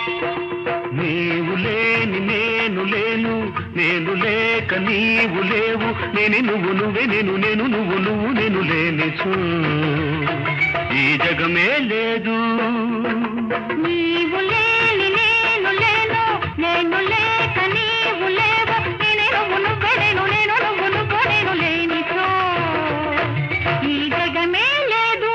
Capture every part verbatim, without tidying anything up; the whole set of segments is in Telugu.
నీవు లేని నేను లేను, నేను లేక నీవు లేవు, నేను నువ్వు నువ్వే నేను నేను నువ్వు నువ్వు నేను లేనిచో ఈ జగమే లేదు. నీవు లేని నేను లేను, నేను లేక నీవు లేవు, నేను నువ్వు నువ్వే నేను నేను నువ్వు నువ్వు నేను లేనిచో ఈ జగమే లేదు.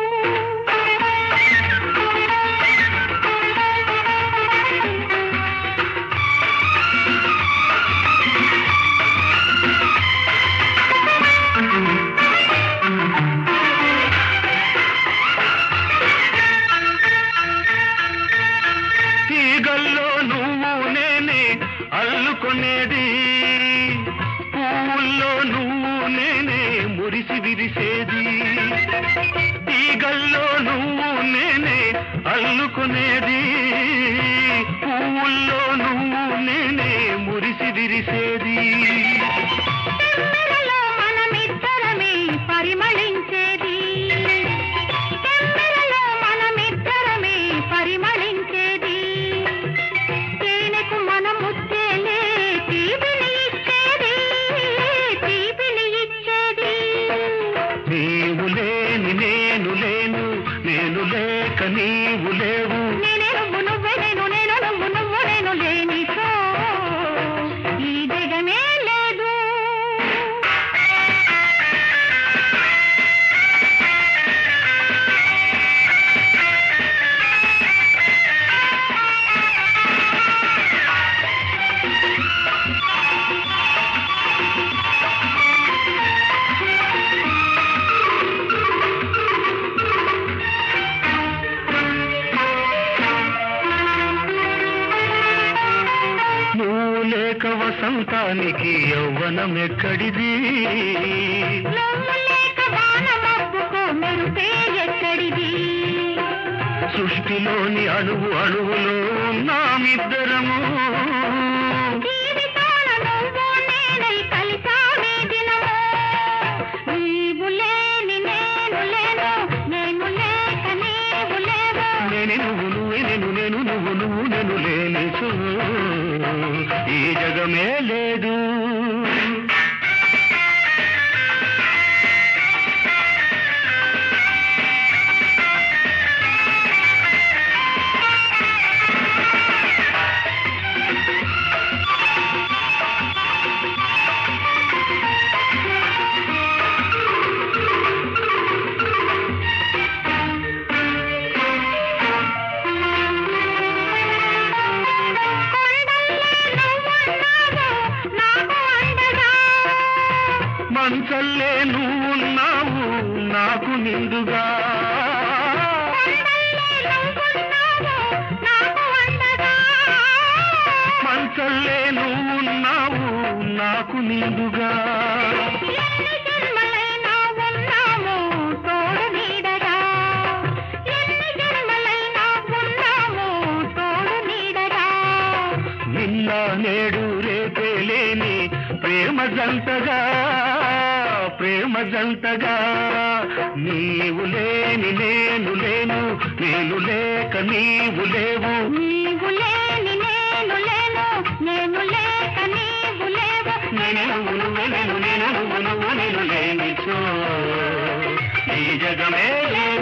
తీగల్లో నువ్వు నేనే అల్లుకొనేది, పువ్వుల్లో నువ్వు నేనే మురిసి విరిసేది. తీగల్లో నువ్వు నేనే అల్లుకొనేది, పువ్వుల్లో నువ్వు నేనే మురిసి విరిసేది. తెమ్మెరలో మనమిద్దరమే పరిమళించేది, తెమ్మెరలో మనమిద్దరమే పరిమళించేది. తేనెకు మన ముచ్చేలే తీపిని ఇచ్చేది, తీపిని ఇచ్చేది. నీవు లేని నేను లేను, నేను లేక నీవు లేవు, నేనే నువ్వు నువ్వే నేను నేను నువ్వు నువ్వు నేను లేనిచో ఈ జగమే లేదు. నువ్వు లేక వసంతానికి యవ్వనం ఎక్కడిది, నువ్వు లేక వాన మబ్బుకు మెరుపే ఎక్కడిది. సృష్టిలోని అణువు అణువులో ఉన్నామిద్దరము, జీవితాల నువ్వు నేనై కలిసామే దినము. నీవు లేని నేను లేను, నేను లేక నీవు లేవు, నేనే నువ్వు నువ్వే నేను నేను నువ్వు నువ్వు నేను లేనిచో ఈ జగమే లేదు. మంచల్లే నువ్వున్నావు నాకు నిండుగా, మంచల్లే నువ్వున్నావు నాకు నిండుగా. ఎన్ని జన్మలైనా ఉన్నాము తోడు నీడగా, ఎన్ని జన్మలైనా ఉన్నాము తోడు నీడగా. నిన్న నేడు రేపే లేని ప్రేమ జంటగా, ప్రేమ జంటగా. నీవు లేని నేను లేను, నేను లేక నీవు లేవు, నీవు లేని నేను లేను, నేను లేక నీవు లేవు, నేను నువ్వు నువ్వే నేను నేను నువ్వు నువ్వు నేను లేనిచో ఈ జగమే లేదు.